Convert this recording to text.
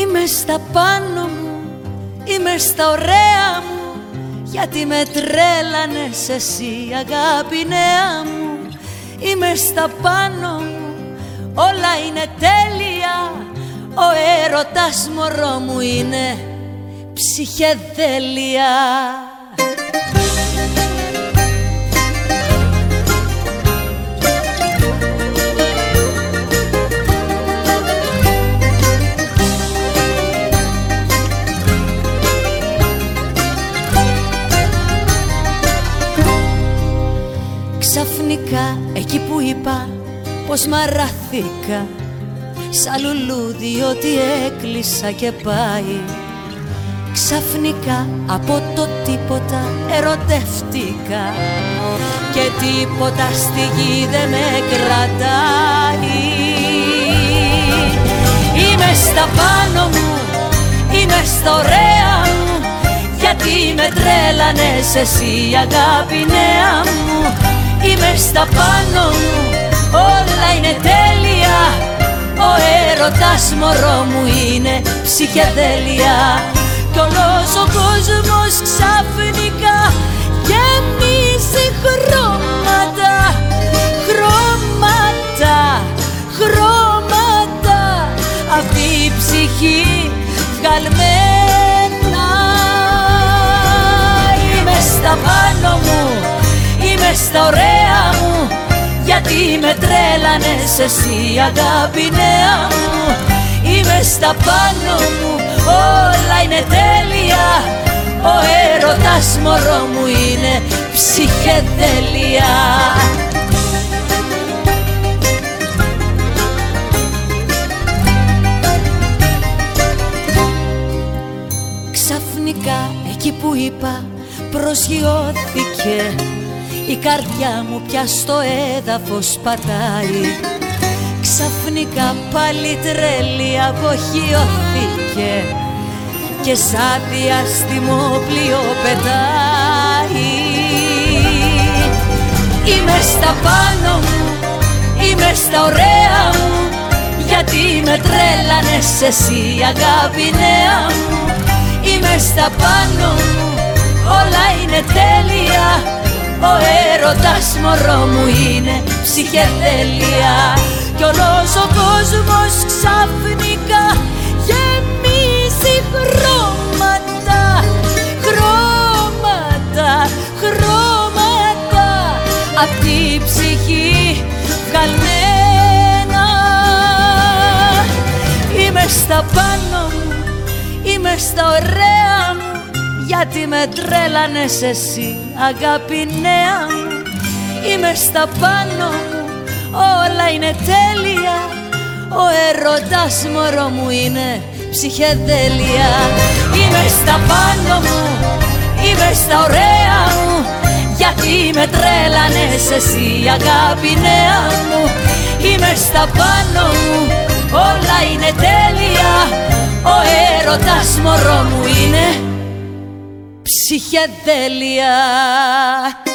Είμαι στα πάνω μου, είμαι στα ωραία μου, γιατί με τρέλανες εσύ αγάπη νέα μου. Είμαι στα πάνω μου, όλα είναι τέλεια, ο έρωτας μωρό μου είναι ψυχεδέλεια. Ξαφνικά εκεί που είπα πως μαράθηκα, σαν λουλούδι ότι έκλεισα και πάει. Ξαφνικά από το τίποτα ερωτεύτηκα και τίποτα στη γη δεν με κρατάει. Είμαι στα πάνω μου, είμαι στα ωραία μου, γιατί με τρέλανες εσύ αγάπη νέα μου. Είμαι στα πάνω μου, όλα είναι τέλεια, ο έρωτας μωρό μου είναι ψυχεδέλεια. Κι όλος ο κόσμος ξαφνικά γεμίζει χρώματα, χρώματα, χρώματα, αυτή η ψυχή βγαλμένα. Είμαι στα πάνω μου, είμαι στα ωραία μου, γιατί με τρέλανες εσύ αγάπη νέα μου. Είμαι στα πάνω μου, όλα είναι τέλεια, ο έρωτας μωρό μου είναι ψυχεδέλεια. Ξαφνικά εκεί που είπα προσγειώθηκε, η καρδιά μου πια στο έδαφος πατάει. Ξαφνικά πάλι τρέλη αποχειώθηκε και σαν διάστημο πλοίο πετάει. Είμαι στα πάνω μου, είμαι στα ωραία μου, γιατί με τρέλανες εσύ αγάπη νέα μου. Είμαι στα πάνω μου, όλα είναι τέλεια, ο έρωτας μωρό μου είναι ψυχεδέλεια. Κι όλος ο κόσμος ξαφνικά γεμίζει χρώματα, χρώματα, χρώματα, απ' τη ψυχή βγαλμένα. Είμαι στα πάνω μου, είμαι στα ωραία μου, γιατί με τρέλανες εσύ αγάπη νέα μου. Είμαι στα πάνω μου, όλα είναι τέλεια, ο έρωτας μωρό μου είναι ψυχεδέλεια. Είμαι στα πάνω μου, είμαι στα ωραία μου, γιατί με τρέλανες εσύ αγάπη νέα μου. Είμαι στα πάνω μου, όλα είναι τέλεια, ο έρωτας μωρό μου είναι ψυχεδέλεια.